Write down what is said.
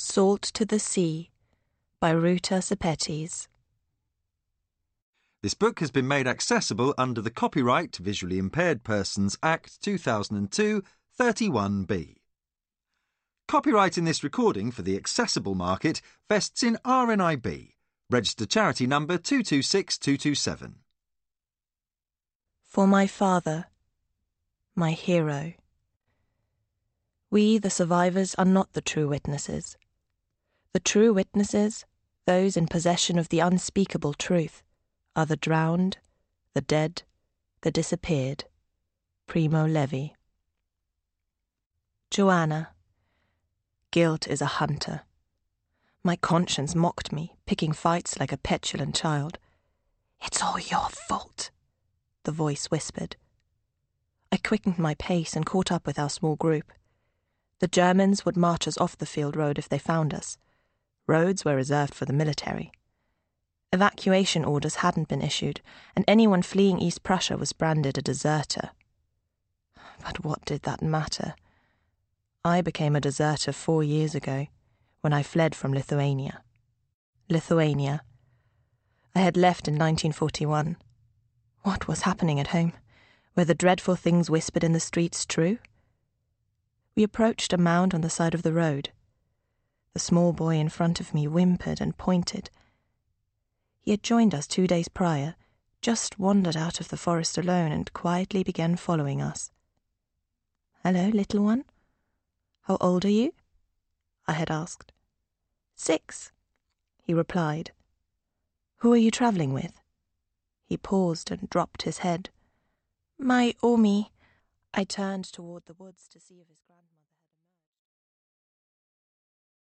Salt to the Sea by Ruta Sepetys. This book has been made accessible under the Copyright Visually Impaired Persons Act 2002 31B. Copyright in this recording for the accessible market vests in RNIB, registered charity number 226227. For my father, my hero. We, the survivors, are not the true witnesses. The true witnesses, those in possession of the unspeakable truth, are the drowned, the dead, the disappeared. Primo Levi. Joanna. Guilt is a hunter. My conscience mocked me, picking fights like a petulant child. "It's all your fault," the voice whispered. I quickened my pace and caught up with our small group. The Germans would march us off the field road if they found us. Roads were reserved for the military. Evacuation orders hadn't been issued, and anyone fleeing East Prussia was branded a deserter. But what did that matter? I became a deserter 4 years ago, when I fled from Lithuania. Lithuania. I had left in 1941. What was happening at home? Were the dreadful things whispered in the streets true? We approached a mound on the side of the road. The small boy in front of me whimpered and pointed. He had joined us 2 days prior, just wandered out of the forest alone and quietly began following us. "Hello, little one. How old are you?" I had asked. 6, he replied. "Who are you travelling with?" He paused and dropped his head. "My Omi." I turned toward the woods to see if his grandmother